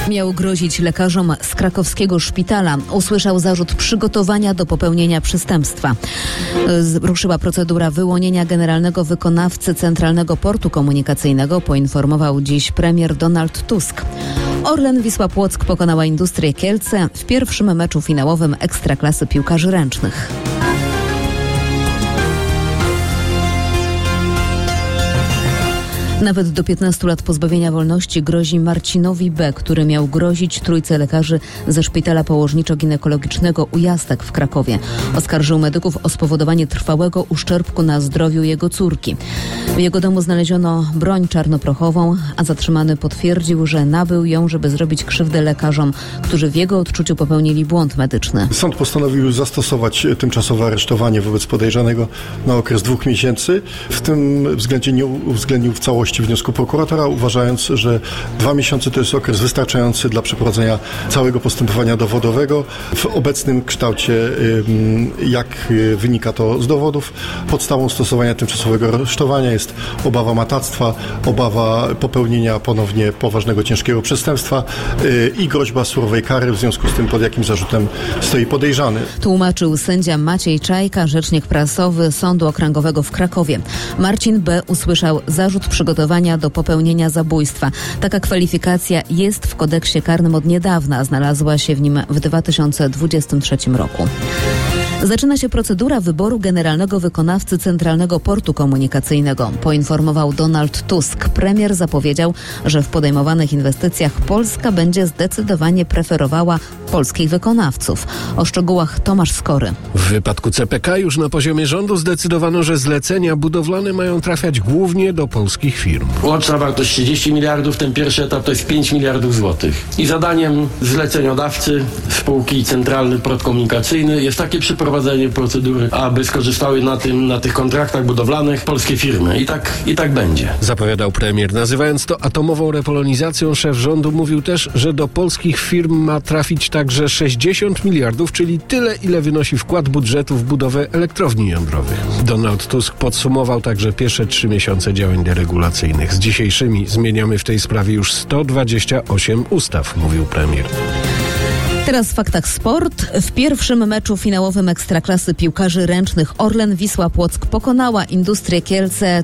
Miał grozić lekarzom z krakowskiego szpitala. Usłyszał zarzut przygotowania do popełnienia przestępstwa. Ruszyła procedura wyłonienia generalnego wykonawcy Centralnego Portu Komunikacyjnego, poinformował dziś premier Donald Tusk. Orlen Wisła Płock pokonała Industrię Kielce w pierwszym meczu finałowym Ekstraklasy piłkarzy ręcznych. Nawet do 15 lat pozbawienia wolności grozi Marcinowi B., który miał grozić trójce lekarzy ze szpitala położniczo-ginekologicznego Ujastek w Krakowie. Oskarżył medyków o spowodowanie trwałego uszczerbku na zdrowiu jego córki. W jego domu znaleziono broń czarnoprochową, a zatrzymany potwierdził, że nabył ją, żeby zrobić krzywdę lekarzom, którzy w jego odczuciu popełnili błąd medyczny. Sąd postanowił zastosować tymczasowe aresztowanie wobec podejrzanego na okres 2 miesięcy. W tym względzie nie uwzględnił w całości wniosku prokuratora, uważając, że 2 miesiące to jest okres wystarczający dla przeprowadzenia całego postępowania dowodowego. W obecnym kształcie, jak wynika to z dowodów, podstawą stosowania tymczasowego aresztowania jest obawa matactwa, obawa popełnienia ponownie poważnego, ciężkiego przestępstwa i groźba surowej kary, w związku z tym, pod jakim zarzutem stoi podejrzany. Tłumaczył sędzia Maciej Czajka, rzecznik prasowy Sądu Okręgowego w Krakowie. Marcin B. usłyszał zarzut przygotowania do popełnienia zabójstwa. Taka kwalifikacja jest w kodeksie karnym od niedawna. Znalazła się w nim w 2023 roku. Zaczyna się procedura wyboru generalnego wykonawcy Centralnego Portu Komunikacyjnego, poinformował Donald Tusk. Premier zapowiedział, że w podejmowanych inwestycjach Polska będzie zdecydowanie preferowała polskich wykonawców. O szczegółach Tomasz Skory. W wypadku CPK już na poziomie rządu zdecydowano, że zlecenia budowlane mają trafiać głównie do polskich firm. Łączna wartość 30 miliardów, ten pierwszy etap to jest 5 miliardów złotych. I zadaniem zleceniodawcy spółki Centralny Port Komunikacyjny jest takie przeprowadzenie procedury, aby skorzystały na tych kontraktach budowlanych polskie firmy. I tak będzie. Zapowiadał premier. Nazywając to atomową repolonizacją, szef rządu mówił też, że do polskich firm ma trafić także 60 miliardów, czyli tyle, ile wynosi wkład budżetu w budowę elektrowni jądrowych. Donald Tusk podsumował także pierwsze 3 miesiące działań deregulacyjnych. Z dzisiejszymi zmieniamy w tej sprawie już 128 ustaw, mówił premier. Teraz w faktach sport. W pierwszym meczu finałowym Ekstraklasy piłkarzy ręcznych Orlen Wisła Płock pokonała Industrię Kielce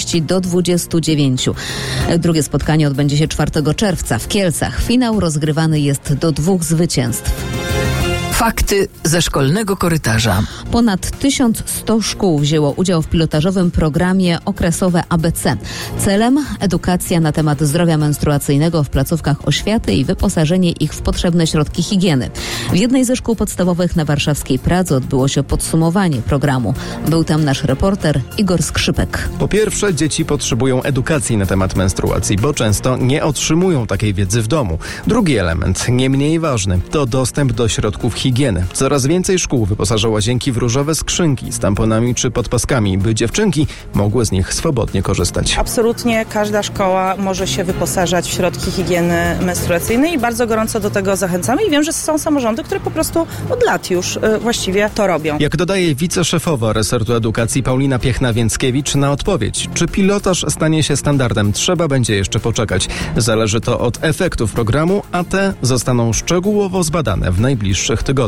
30-29. Drugie spotkanie odbędzie się 4 czerwca w Kielcach. Finał rozgrywany jest do 2 zwycięstw. Fakty ze szkolnego korytarza. Ponad 1100 szkół wzięło udział w pilotażowym programie okresowe ABC. Celem edukacja na temat zdrowia menstruacyjnego w placówkach oświaty i wyposażenie ich w potrzebne środki higieny. W jednej ze szkół podstawowych na warszawskiej Pradze odbyło się podsumowanie programu. Był tam nasz reporter Igor Skrzypek. Po pierwsze, dzieci potrzebują edukacji na temat menstruacji, bo często nie otrzymują takiej wiedzy w domu. Drugi element, nie mniej ważny, to dostęp do środków higieny. Coraz więcej szkół wyposaża łazienki w różowe skrzynki z tamponami czy podpaskami, by dziewczynki mogły z nich swobodnie korzystać. Absolutnie każda szkoła może się wyposażać w środki higieny menstruacyjnej i bardzo gorąco do tego zachęcamy i wiem, że są samorządy, które po prostu od lat już właściwie to robią. Jak dodaje wiceszefowa resortu edukacji Paulina Piechna-Więckiewicz, na odpowiedź, czy pilotaż stanie się standardem, trzeba będzie jeszcze poczekać. Zależy to od efektów programu, a te zostaną szczegółowo zbadane w najbliższych tygodniach.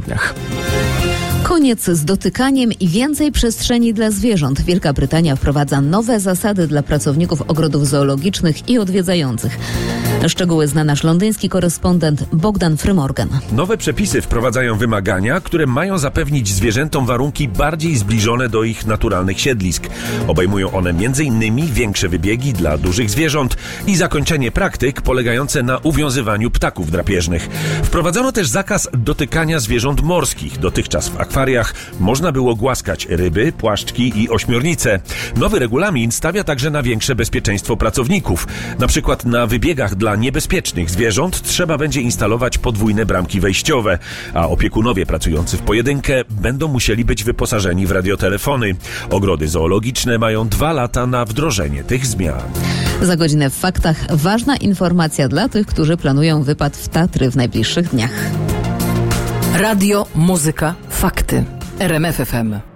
Koniec z dotykaniem i więcej przestrzeni dla zwierząt. Wielka Brytania wprowadza nowe zasady dla pracowników ogrodów zoologicznych i odwiedzających. Szczegóły zna nasz londyński korespondent Bogdan Frymorgan. Nowe przepisy wprowadzają wymagania, które mają zapewnić zwierzętom warunki bardziej zbliżone do ich naturalnych siedlisk. Obejmują one m.in. większe wybiegi dla dużych zwierząt i zakończenie praktyk polegające na uwiązywaniu ptaków drapieżnych. Wprowadzono też zakaz dotykania zwierząt morskich. Dotychczas w akwariach można było głaskać ryby, płaszczki i ośmiornice. Nowy regulamin stawia także na większe bezpieczeństwo pracowników. Na przykład na wybiegach dla niebezpiecznych zwierząt trzeba będzie instalować podwójne bramki wejściowe, a opiekunowie pracujący w pojedynkę będą musieli być wyposażeni w radiotelefony. Ogrody zoologiczne mają 2 lata na wdrożenie tych zmian. Za godzinę w faktach ważna informacja dla tych, którzy planują wypad w Tatry w najbliższych dniach. Radio, muzyka, fakty. RMF FM.